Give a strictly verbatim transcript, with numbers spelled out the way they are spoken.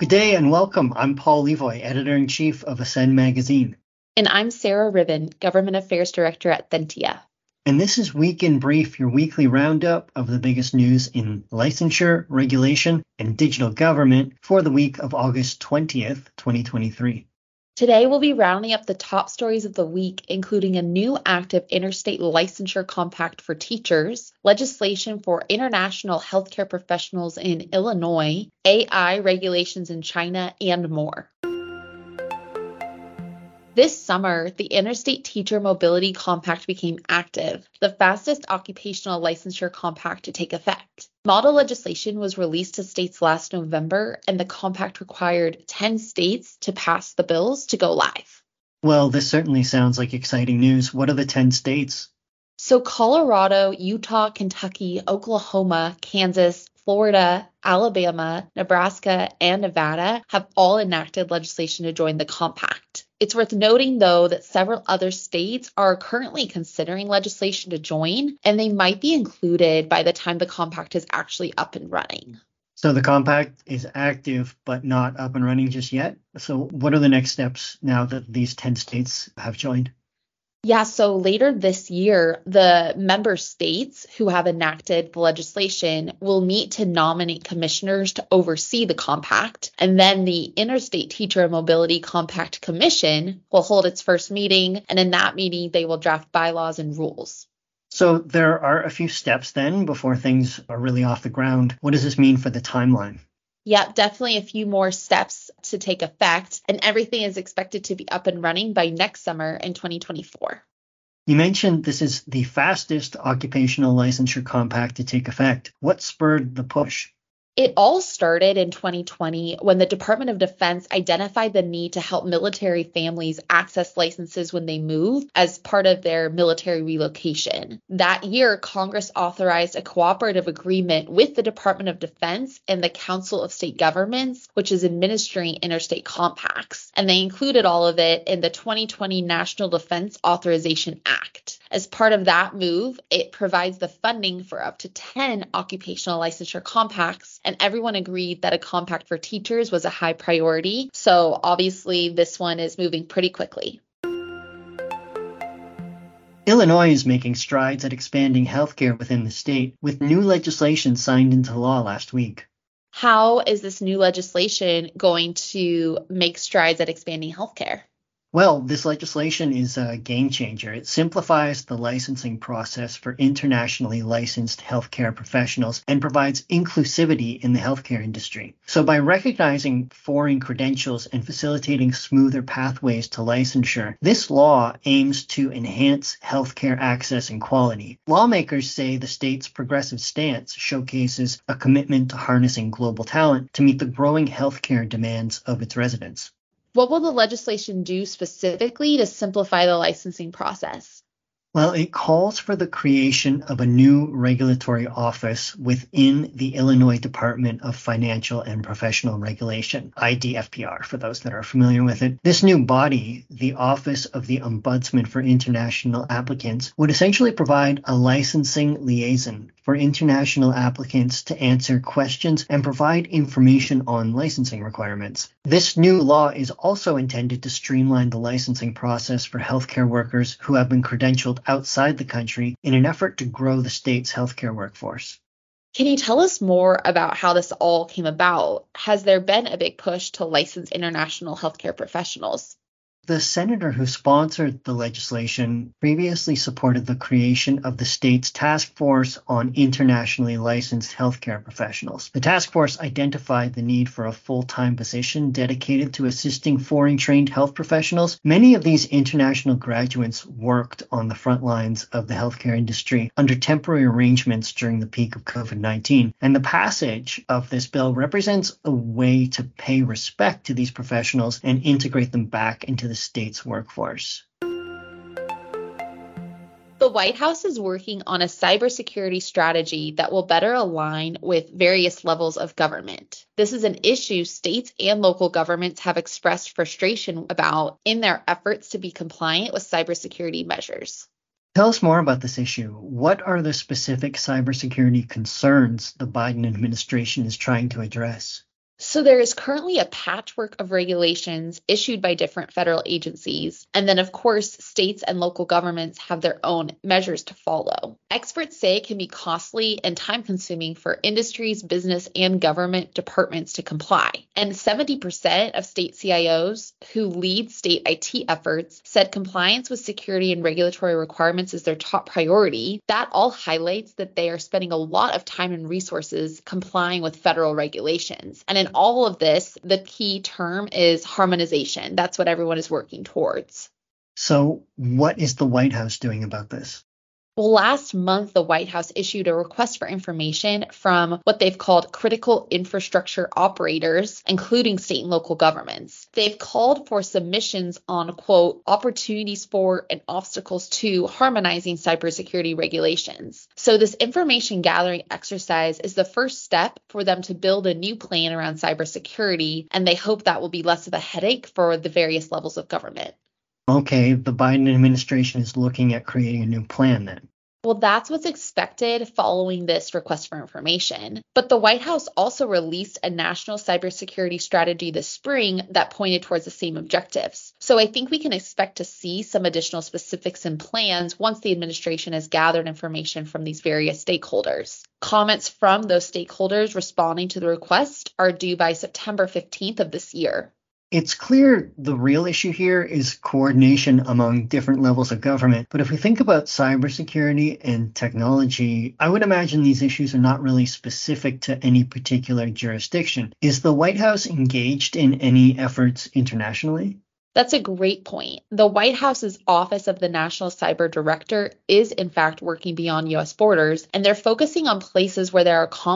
Good day and welcome. I'm Paul Levoy, Editor-in-Chief of Ascend Magazine. And I'm Sarah Ribbon, Government Affairs Director at Thentia. And this is Week in Brief, your weekly roundup of the biggest news in licensure, regulation, and digital government for the week of August twentieth, twenty twenty-three. Today, we'll be rounding up the top stories of the week, including a new active interstate licensure compact for teachers, legislation for international healthcare professionals in Illinois, A I regulations in China, and more. This summer, the Interstate Teacher Mobility Compact became active, the fastest occupational licensure compact to take effect. Model legislation was released to states last November, and the compact required ten states to pass the bills to go live. Well, this certainly sounds like exciting news. What are the ten states? So Colorado, Utah, Kentucky, Oklahoma, Kansas, Florida, Alabama, Nebraska, and Nevada have all enacted legislation to join the compact. It's worth noting, though, that several other states are currently considering legislation to join, and they might be included by the time the compact is actually up and running. So the compact is active, but not up and running just yet. So what are the next steps now that these ten states have joined? Yeah, so later this year, the member states who have enacted the legislation will meet to nominate commissioners to oversee the compact. And then the Interstate Teacher Mobility Compact Commission will hold its first meeting. And in that meeting, they will draft bylaws and rules. So there are a few steps then before things are really off the ground. What does this mean for the timeline? Yeah, definitely a few more steps to take effect, and everything is expected to be up and running by next summer in twenty twenty-four. You mentioned this is the fastest occupational licensure compact to take effect. What spurred the push? It all started in twenty twenty when the Department of Defense identified the need to help military families access licenses when they move as part of their military relocation. That year, Congress authorized a cooperative agreement with the Department of Defense and the Council of State Governments, which is administering interstate compacts. And they included all of it in the twenty twenty National Defense Authorization Act. As part of that move, it provides the funding for up to ten occupational licensure compacts, and everyone agreed that a compact for teachers was a high priority. So obviously, this one is moving pretty quickly. Illinois is making strides at expanding healthcare within the state, with new legislation signed into law last week. How is this new legislation going to make strides at expanding healthcare? Well, this legislation is a game changer. It simplifies the licensing process for internationally licensed healthcare professionals and provides inclusivity in the healthcare industry. So by recognizing foreign credentials and facilitating smoother pathways to licensure, this law aims to enhance healthcare access and quality. Lawmakers say the state's progressive stance showcases a commitment to harnessing global talent to meet the growing healthcare demands of its residents. What will the legislation do specifically to simplify the licensing process? Well, it calls for the creation of a new regulatory office within the Illinois Department of Financial and Professional Regulation, I D F P R, for those that are familiar with it. This new body, the Office of the Ombudsman for International Applicants, would essentially provide a licensing liaison for international applicants to answer questions and provide information on licensing requirements. This new law is also intended to streamline the licensing process for healthcare workers who have been credentialed outside the country in an effort to grow the state's healthcare workforce. Can you tell us more about how this all came about? Has there been a big push to license international healthcare professionals? The senator who sponsored the legislation previously supported the creation of the state's task force on internationally licensed healthcare professionals. The task force identified the need for a full-time position dedicated to assisting foreign-trained health professionals. Many of these international graduates worked on the front lines of the healthcare industry under temporary arrangements during the peak of covid nineteen. And the passage of this bill represents a way to pay respect to these professionals and integrate them back into the state's workforce. The White House is working on a cybersecurity strategy that will better align with various levels of government. This is an issue states and local governments have expressed frustration about in their efforts to be compliant with cybersecurity measures. Tell us more about this issue. What are the specific cybersecurity concerns the Biden administration is trying to address? So there is currently a patchwork of regulations issued by different federal agencies. And then, of course, states and local governments have their own measures to follow. Experts say it can be costly and time-consuming for industries, business, and government departments to comply. And seventy percent of state C I Os who lead state I T efforts said compliance with security and regulatory requirements is their top priority. That all highlights that they are spending a lot of time and resources complying with federal regulations. And in all of this, the key term is harmonization. That's what everyone is working towards. So what is the White House doing about this? Well, last month, the White House issued a request for information from what they've called critical infrastructure operators, including state and local governments. They've called for submissions on, quote, opportunities for and obstacles to harmonizing cybersecurity regulations. So this information gathering exercise is the first step for them to build a new plan around cybersecurity, and they hope that will be less of a headache for the various levels of government. Okay, the Biden administration is looking at creating a new plan then. Well, that's what's expected following this request for information. But the White House also released a national cybersecurity strategy this spring that pointed towards the same objectives. So I think we can expect to see some additional specifics and plans once the administration has gathered information from these various stakeholders. Comments from those stakeholders responding to the request are due by September fifteenth of this year. It's clear the real issue here is coordination among different levels of government. But if we think about cybersecurity and technology, I would imagine these issues are not really specific to any particular jurisdiction. Is the White House engaged in any efforts internationally? That's a great point. The White House's Office of the National Cyber Director is, in fact, working beyond U S borders, and they're focusing on places where there are